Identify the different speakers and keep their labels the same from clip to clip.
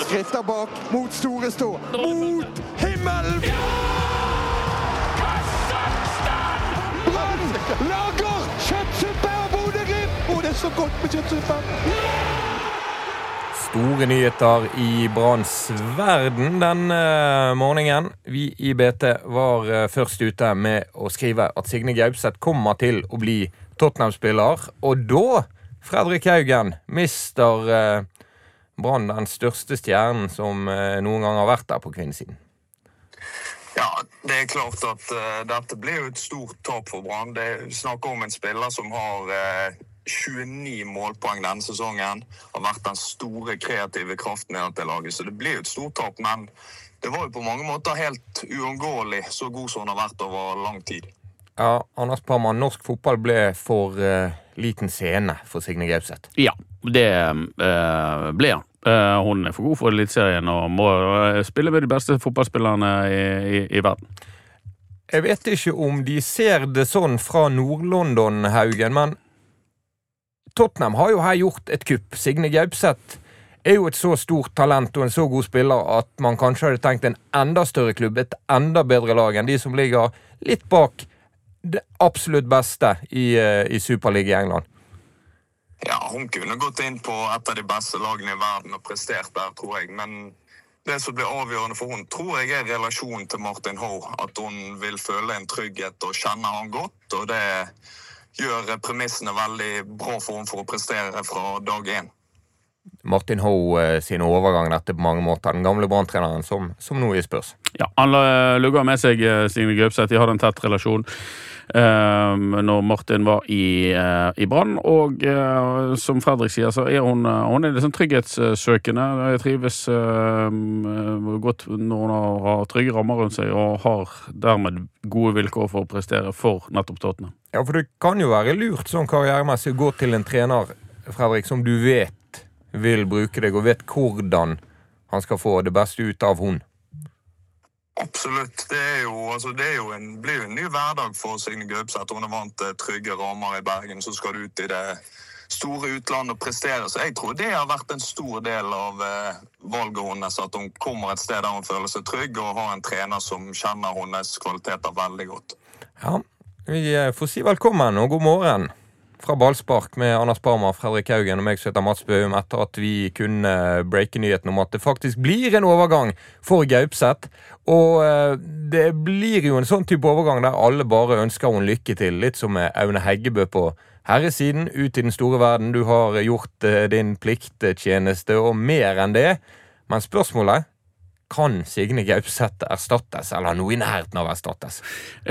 Speaker 1: Skritter bak, mot store stå, mot himmelen! Brann lager kjøttsuppe av Bodø-Glimt! Det så godt med kjøttsuppe!
Speaker 2: Store nyheter i Branns verden den morgenen. Vi i BT var først ute med å skrive at Signe Gaupseth kommer til å bli Tottenham-spiller, og da, Fredrik Haugen, mister Brann den største stjernen som noen gang har vært der på kvinnesiden.
Speaker 3: Ja, det klart at dette blir jo et stort tap for Brann. Det snakker om en spiller som har 29 målpoeng denne sesongen, har vært den store kreative kraften i dette laget, så det blir jo et stort tap, men det var jo på mange måter helt uunngåelig så god som han har vært over lang tid.
Speaker 2: Ja, Anders Parman, norsk fotball ble for liten scene for Signe Gaupseth.
Speaker 4: Ja, det ble han. Hun er for god for elitserien og må spille med de beste fotballspillerne i verden.
Speaker 2: Jeg vet ikke om de ser det sånn fra Nord-London, Haugen, men Tottenham har jo her gjort et kupp. Signe Gaupseth er jo et så stort talent og en så god spiller at man kanskje hadde tenkt en enda større klubb, et enda bedre lag enn de som ligger litt bak det absolutt beste i Superliga i England.
Speaker 3: Ja, hun kunne gått inn på et av de beste lagene i verden og prestert der, tror jeg. Men det som blir avgjørende for hun, tror jeg er relasjonen til Martin Ho. At hun vil føle en trygghet og kjenne han godt, og det gjør premissene veldig bra for hun for å prestere fra dag 1.
Speaker 2: Martin Ho sin overgang dette på mange måter, den gamle Brann-treneren som nå i spørs.
Speaker 4: Ja, han lugger med seg Signe Gaupseth, de hadde en tett relasjon når Martin var i Brann, og som Fredrik sier, så er hun er liksom trygghetssøkende. Jeg trives godt når hun har trygge rammer rundt seg, og har dermed gode vilkår for å prestere for nettopp Tottenham.
Speaker 2: Ja, for det kan jo være lurt sånn karrieremessig å gå til en trener, Fredrik, som du vet vil bruke deg, og vet hvordan han skal få det beste ut av hun.
Speaker 3: Absolutt. Det blir jo en ny hverdag for Signe Gaupseth. Hun er vant til trygge rammer i Bergen, så skal du ut i det store utlandet og prestere. Så jeg tror det har vært en stor del av valget hennes, at hun kommer et sted der hun føler seg trygg, og har en trener som kjenner hennes kvaliteter veldig godt.
Speaker 2: Ja, vi får si velkommen og god morgen fra Ballspark med Anders Parma, Fredrik Haugen og meg som heter Mats Bøhum, etter at vi kunne breake nyheten om at det faktisk blir en overgang for Gaupseth. Og det blir jo en sånn type overgang der alle bare ønsker hun lykke til, litt som med Aune Heggebø på herresiden, ut i den store verden. Du har gjort din plikttjeneste og mer enn det, men spørsmålet, kan Signe Gaupseth erstattes, eller noe i nærheten av erstattes?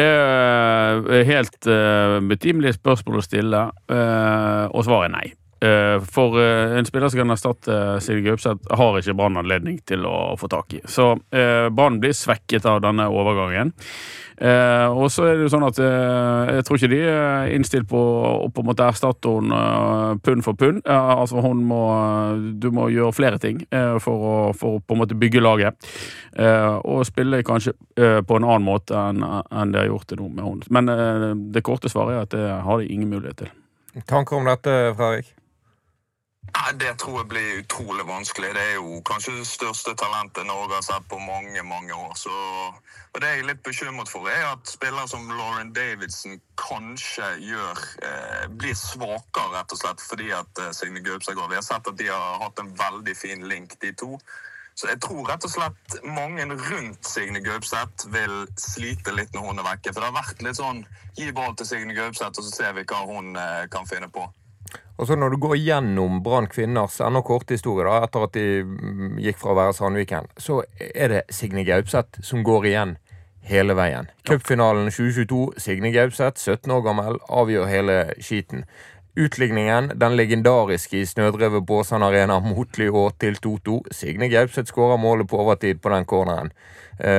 Speaker 4: Helt betimelig spørsmål å stille, og svaret er nei. For en spiller som kan erstatte Signe Gaupseth har ikke Brann anledning til å få tak i. Så Brann blir svekket av denne overgangen. Og så er det jo sånn at jeg tror ikke de er innstilt på å på en måte erstatte hun pund for pund. Altså du må gjøre flere ting for å på en måte bygge laget. Og spille kanskje på en annen måte enn det har gjort det nå med hun. Men det korte svaret er at det har de ingen mulighet til.
Speaker 2: Tanker om dette, Fredrik?
Speaker 3: Det tror jeg blir utrolig vanskelig. Det er jo kanskje det største talentet Norge har sett på mange, mange år. Og det jeg er litt bekymret for er at spillere som Lauren Davidson kanskje blir svakere, rett og slett, fordi at Signe Gaupseth går. Vi har sett at de har hatt en veldig fin link, de to. Så jeg tror rett og slett mange rundt Signe Gaupseth vil slite litt når hun er vekke. For det har vært litt sånn, gi ball til Signe Gaupseth, og så ser vi hva hun kan finne på.
Speaker 2: Og så når du går gjennom Brann kvinners enda korte historie da, etter at de gikk fra å være Sandviken, så er det Signe Gaupseth som går igjen hele veien. Cupfinalen 2022, Signe Gaupseth, 17 år gammel, avgjør hele skiten. Utligningen, den legendariske i snødrevet på Åsane Arena mot Lyon til 2-2. Signe Gaupseth skårer målet på overtid på den corneren.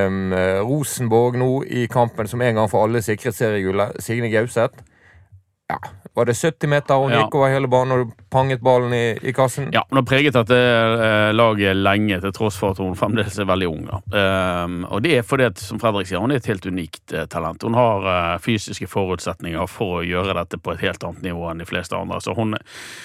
Speaker 2: Rosenborg nå i kampen som en gang for alle sikret seriegullet. Signe Gaupseth, ja, var det 70 meter hun gikk over hele banen og panget ballen i kassen?
Speaker 4: Ja, hun har preget dette laget lenge, til tross for at hun fremdeles veldig ung. Og det fordi at, som Fredrik sier, hun et helt unikt talent. Hun har fysiske forutsetninger for å gjøre dette på et helt annet nivå enn de fleste andre. Så hun,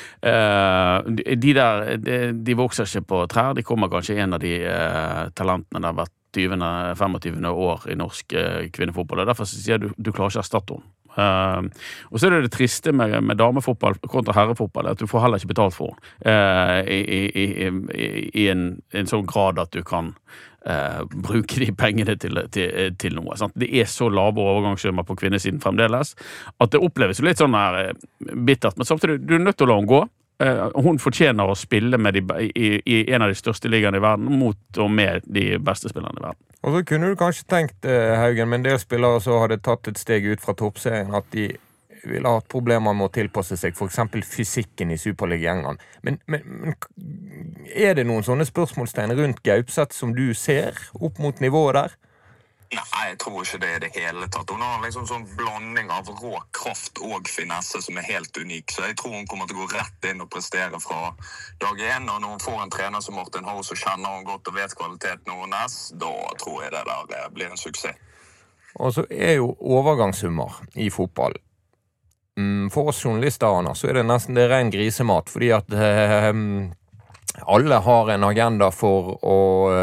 Speaker 4: de vokser ikke på trær. De kommer kanskje en av de talentene der har vært 20-25 år i norsk kvinnefotball, og derfor sier jeg du klarer ikke å erstatte henne. Og så det triste med damefotball kontra herrefotball, at du får heller ikke betalt for henne i en sånn grad at du kan bruke de pengene til noe. Sant? Det så lave overgangssummer på kvinnesiden fremdeles, at det oppleves litt sånn her bittert, men samtidig du nødt til å la henne gå. Hun fortjener å spille i en av de største ligaene i verden mot og med de beste spillerne i verden.
Speaker 2: Og så kunne du kanskje tenkt, Haugen, men en del spillere så hadde tatt et steg ut fra toppserien, at de ville ha hatt problemer med å tilpasse seg, for eksempel fysikken i Superliga-gjengene. Men det noen sånne spørsmålstegn rundt Gaupseth som du ser opp mot nivået der?
Speaker 3: Nei, jeg tror ikke det det hele tatt. Hun har liksom sånn blanding av rå kraft og finesse som helt unik, så jeg tror hun kommer til å gå rett inn og prestere fra dag 1, og når hun får en trener som Martin Haug, så kjenner hun godt og vet kvaliteten hennes, da tror jeg det der blir en suksess.
Speaker 2: Og så jo overgangssummer i fotball. For oss journalister, Anna, så det nesten det ren grisemat, fordi at alle har en agenda for å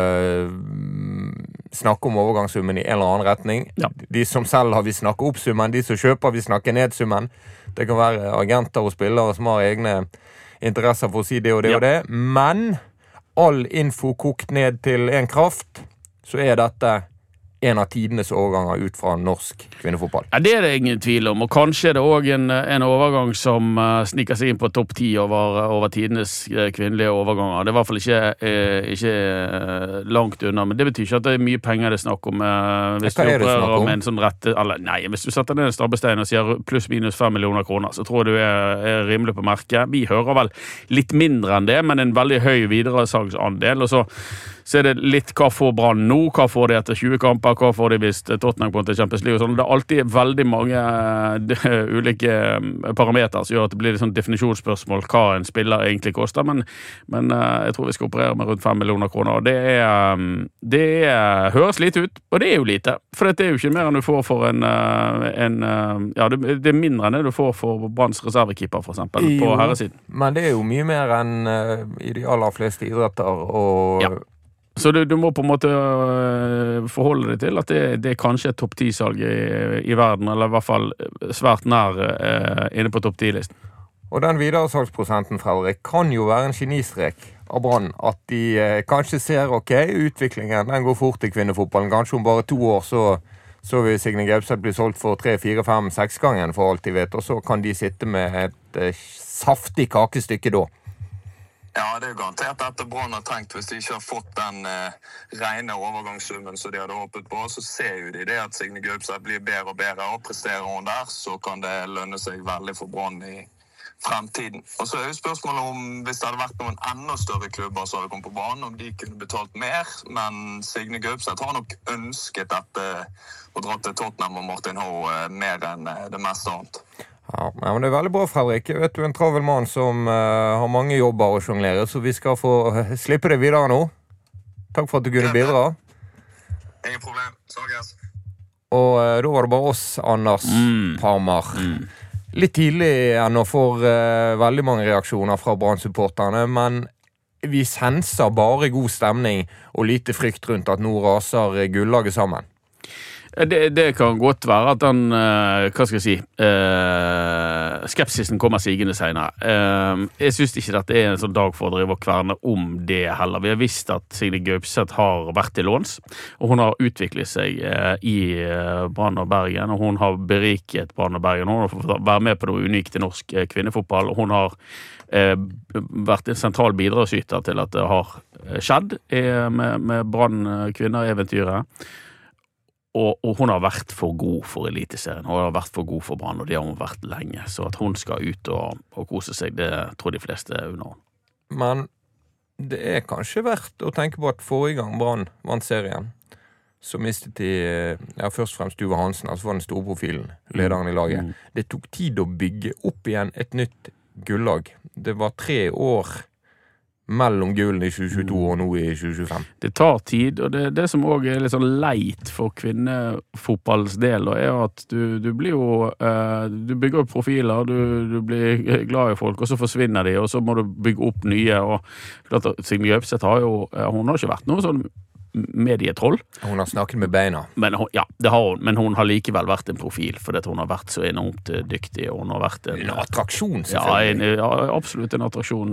Speaker 2: snakke om overgangssummen i en eller annen retning. Ja. De som selv vil snakke opp summen, de som kjøper vil snakke ned summen. Det kan være agenter og spillere som har egne interesser for å si det og det og det. Men all info kokt ned til en kraft, så dette en av tidenes overganger ut fra norsk kvinnefotball. Ja,
Speaker 4: det det ingen tvil om, og kanskje det også en overgang som sniker seg inn på topp 10 over tidenes kvinnelige overganger. Det I hvert fall ikke langt unna, men det betyr ikke at det mye penger det snakk om. Hvis
Speaker 2: Hva det snakk om?
Speaker 4: Med en sånn rette, nei, hvis du setter ned en stabbestein og sier pluss minus 5 millioner kroner, så tror jeg du rimelig på merket. Vi hører vel litt mindre enn det, men en veldig høy videresalgsandel, og så det litt hva får Brann nå, hva får de etter 20 kamper, hva får de hvis Tottenham kommer til Champions League og sånn. Det alltid veldig mange ulike parameter som gjør at det blir et sånn definisjonsspørsmål hva en spiller egentlig koster, men jeg tror vi skal operere med rundt 5 millioner kroner, og det høres lite ut, og det jo lite, for det jo ikke mer enn du får for ja, det mindre enn det du får for Branns reservekeeper, for eksempel, på herresiden.
Speaker 2: Men det jo mye mer enn i de aller fleste idretter, og
Speaker 4: ja. Så du må på en måte forholde deg til at det kanskje topp 10-salg i verden, eller I hvert fall svært nær inne på topp 10-listen.
Speaker 2: Og den videresalgsprosenten, Fredrik, kan jo være en genistrek av Brann, at de kanskje ser, ok, utviklingen den går fort I kvinnefotballen, kanskje om bare 2 år så vil Signe Gaupseth bli solgt for 3, 4, 5, 6 gangen for alt de vet, og så kan de sitte med et saftig kakestykke da.
Speaker 3: Ja, det jo garantert dette Brann har tenkt. Hvis de ikke har fått den rene overgangssummen som de hadde håpet på, så ser jo de det at Signe Gaupseth blir bedre og bedre, og presterer hun der, så kan det lønne seg veldig for Brann I fremtiden. Og så jo spørsmålet om hvis det hadde vært noen enda større klubber som hadde kommet på banen, om de kunne betalt mer, men Signe Gaupseth har nok ønsket dette å dra til Tottenham og Martin Haug mer enn det meste annet.
Speaker 2: Ja, men det veldig bra, Fredrik. Jeg vet du en travel mann som har mange jobber å jonglere, så vi skal få slippe det videre nå. Takk for at du kunne bidra.
Speaker 3: Ingen problem. Sages.
Speaker 2: Og da var det bare oss, Anders Parmar. Litt tidlig ennå for veldig mange reaksjoner fra Brann-supporterne, men vi senser bare god stemning og lite frykt rundt at nå raser gullaget sammen.
Speaker 4: Det kan godt være at den, hva skal jeg si, skepsisen kommer sigende senere. Jeg synes ikke at det en sånn dag for å drive og kverne om det heller. Vi har visst at Signe Gaupseth har vært til låns, og hun har utviklet seg I Brann og Bergen, og hun har beriket Brann og Bergen. Hun har fått være med på noe unikt I norsk kvinnefotball, og hun har vært en sentral bidragsyter til at det har skjedd med Brann kvinner-eventyret. Og hun har vært for god for eliteserien, hun har vært for god for Brann, og det har hun vært lenge. Så at hun skal ut og kose seg, det tror de fleste under henne.
Speaker 2: Men det kanskje verdt å tenke på at forrige gang Brann vant serien, så mistet de først og fremst Uwe Hansen, altså var den store profilen, lederen i laget. Det tok tid å bygge opp igjen et nytt gullag. Det var 3 år mellom gullene i 2022 og nå i 2025.
Speaker 4: Det tar tid, og det som også litt sånn leit for kvinnefotballens del, er at du blir jo, du bygger opp profiler, du blir glad i folk, og så forsvinner de, og så må du bygge opp nye, og klart at Signe Gaupseth hun har ikke vært noe sånn medietroll.
Speaker 2: Hun har snakket med beina.
Speaker 4: Men det har hun, men hun har likevel vært en profil, fordi hun har vært så enormt dyktig, og hun har vært
Speaker 2: en attraksjon, selvfølgelig.
Speaker 4: Ja, absolutt en attraksjon.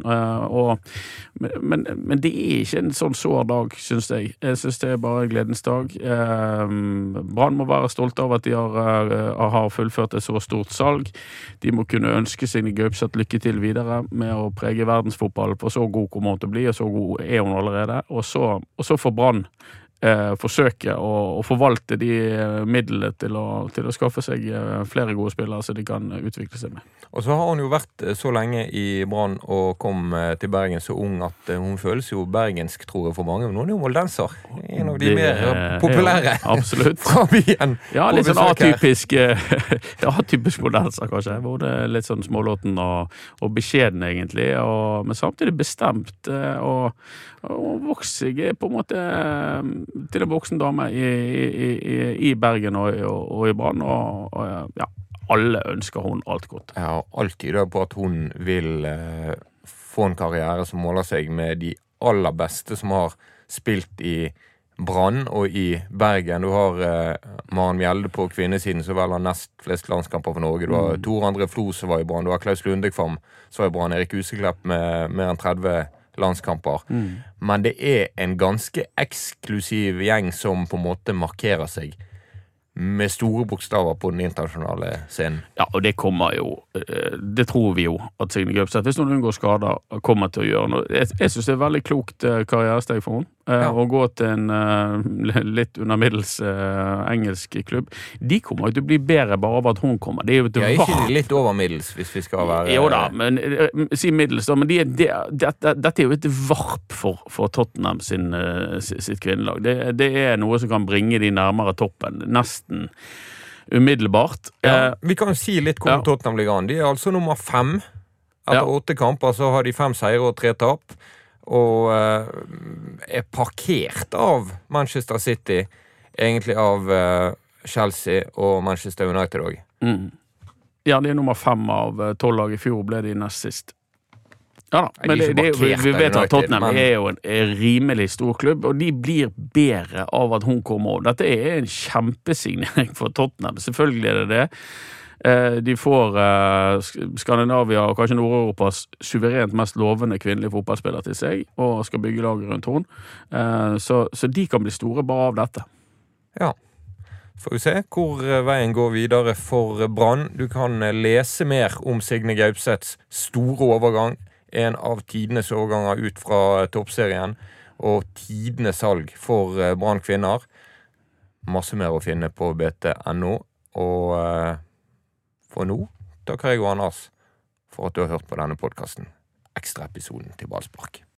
Speaker 4: Men det er ikke en sånn sår dag, synes jeg. Jeg synes det er bare en gledens dag. Brann må være stolt av at de har fullført et så stort salg. De må kunne ønske Signe Gaupseth lykke til videre med å prege verdensfotball på så god kommer hun til å bli, og så god er hun allerede. Og så får Brann forsøke å forvalte de midlene til å skaffe seg flere gode spillere så de kan utvikle seg med.
Speaker 2: Og så har hun jo vært så lenge i Brann og kom til Bergen så ung at hun føles jo bergensk, tror jeg, for mange. Hun er jo moldenser. En av de mer populære fra byen.
Speaker 4: Ja, litt sånn atypisk moldenser, kanskje. Både litt sånn smålåten og beskjeden, egentlig, men samtidig bestemt og vokser jeg på en måte til en voksen dame i Bergen og i Brann, og ja, alle ønsker hun alt godt.
Speaker 2: Ja, alt tyder på at hun vil få en karriere som måler seg med de aller beste som har spilt i Brann og i Bergen. Du har Maren Mjelde på kvinnesiden, så vel har nest flest landskamper for Norge. Du har Tor André Flo som var i Brann, du har Klaus Lundekvam som var i Brann, Erik Huseklepp med mer enn 30 landskamper. Men det er en ganske eksklusiv gjeng som på en måte markerer seg med store bokstaver på den internasjonale scenen.
Speaker 4: Ja, og det kommer jo, det tror vi jo at Signe Gaupseth, hvis noen unngår skader, kommer til å gjøre noe. Jeg synes det er veldig klokt karrieresteg for henne. Å gå til en litt undermiddels engelsk klubb. De kommer jo til å bli bedre bare av at hun kommer. Det er jo
Speaker 2: ikke litt over middels, hvis vi skal være...
Speaker 4: Jo da, men si middels da, men dette er jo et varp for Tottenham sitt kvinnelag. Det er noe som kan bringe de nærmere toppen, nesten umiddelbart.
Speaker 2: Ja, vi kan jo si litt hvor Tottenham ligger an. De er altså nummer 5. Etter 8 kamper så har de 5 seire og 3 tap. Og er parkert av Manchester City, egentlig av Chelsea og Manchester United også.
Speaker 4: Ja, de er nummer 5 av 12 lag. I fjor ble de nest sist. Ja da, men vi vet at Tottenham er jo en rimelig stor klubb, og de blir bedre av at hun kommer. Dette er en kjempesignering for Tottenham, selvfølgelig er det. De får Skandinavia og kanskje Nord-Europas suverent mest lovende kvinnelige fotballspillere til seg, og skal bygge laget rundt henne. Så de kan bli store bare av dette.
Speaker 2: Ja, får vi se hvor veien går videre for Brann. Du kan lese mer om Signe Gaupseths store overgang, en av tidenes overganger ut fra toppserien, og tidenes salg for Brann kvinner. Masse mer å finne på BT.no, og for nå takker jeg og Anders for at du har hørt på denne podcasten. Ekstra episoden til Ballspark.